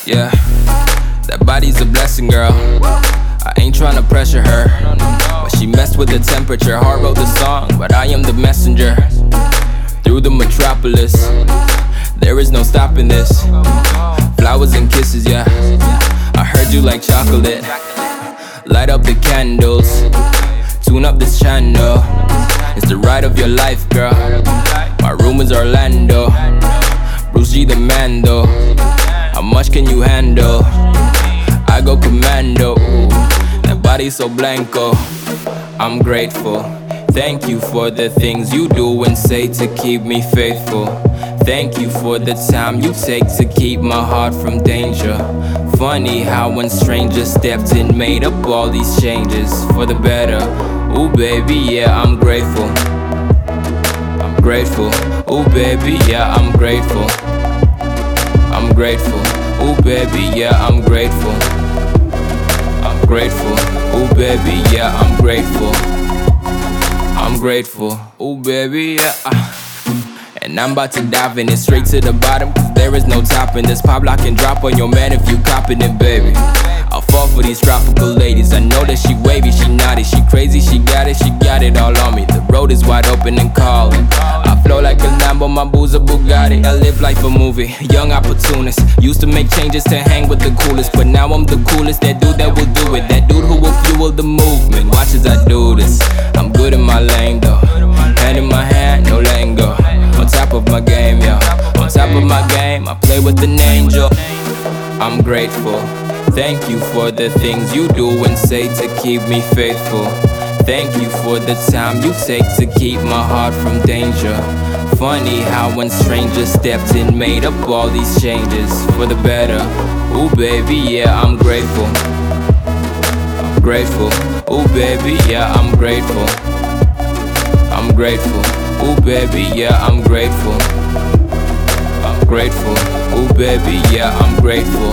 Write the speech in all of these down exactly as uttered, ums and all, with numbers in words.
Yeah, that body's a blessing, girl. I ain't tryna pressure her, but she messed with the temperature. Heart wrote the song, but I am the messenger. Through the metropolis, there is no stopping this. Flowers and kisses, yeah. I heard you like chocolate. Light up the candles, tune up this channel. It's the ride of your life, girl. My room is Orlando. Bruce G the Mando. How much can you handle? I go commando. That body so blanco. I'm grateful. Thank you for the things you do and say to keep me faithful. Thank you for the time you take to keep my heart from danger. Funny how when strangers stepped in, made up all these changes for the better. Ooh baby, yeah, I'm grateful. I'm grateful. Ooh baby, yeah, I'm grateful. I'm grateful. Ooh baby, yeah, I'm grateful. I'm grateful. Ooh baby, yeah, I'm grateful. I'm grateful. Ooh baby, yeah. And I'm about to dive in it straight to the bottom, cause there is no topping this. Pop lock and drop on your man if you copping it, baby. I'll fall for these tropical ladies. I know that she wavy, she naughty, she crazy, she got it, she got it all on me. The road is wide open and calling. I flow like a Lambo, my boo's a Bugatti. I live like a movie, young opportunist. Used to make changes to hang with the coolest, but now I'm the coolest. That dude that will do it, that dude who will fuel the movement. Watch as I do this. I'm good in my lane though. Hand in my hand, no letting go. On top of my game, yo. On top of my game, I play with an angel. I'm grateful. Thank you for the things you do and say to keep me faithful. Thank you for the time you take to keep my heart from danger. Funny how when strangers stepped in, made up all these changes for the better. Ooh baby, yeah, I'm grateful. I'm grateful. Ooh baby, yeah, I'm grateful. I'm grateful. Ooh baby, yeah, I'm grateful. I'm grateful. Ooh baby, yeah, I'm grateful.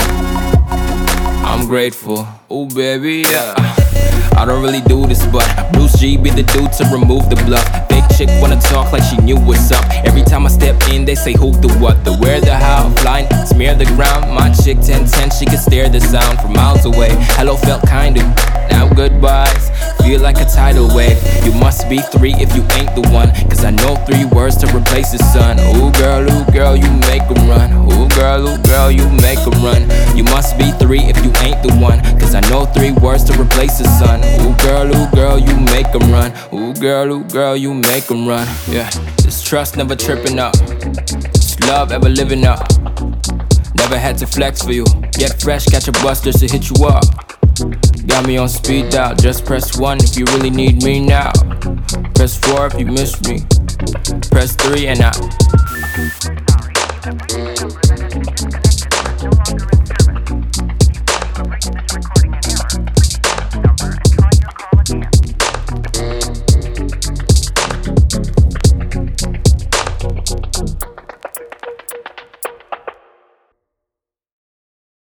I'm grateful. Ooh baby, yeah. I don't really do this, but Bruce G be the dude to remove the bluff. Fake chick wanna talk like she knew what's up. Every time I step in, they say who, the what, the where, the how. Flying, smear the ground. My chick ten ten, she can stare the sound from miles away. Hello felt kinda, now goodbyes feel like a tidal wave. You must be three if you ain't the one, cause I know three words to replace the sun. Ooh girl, ooh girl, you make 'em run. Ooh girl, ooh girl, you make 'em run. You must be three if you ain't the one, cause I know three words to replace the sun. Ooh girl, ooh girl, you make 'em run. Ooh girl, ooh girl, you make 'em run. Yeah, this trust never tripping up. This love ever living up. Never had to flex for you. Get fresh, catch a bus just to hit you up. Got me on speed dial, just press one if you really need me now. Press four if you miss me. Press three and I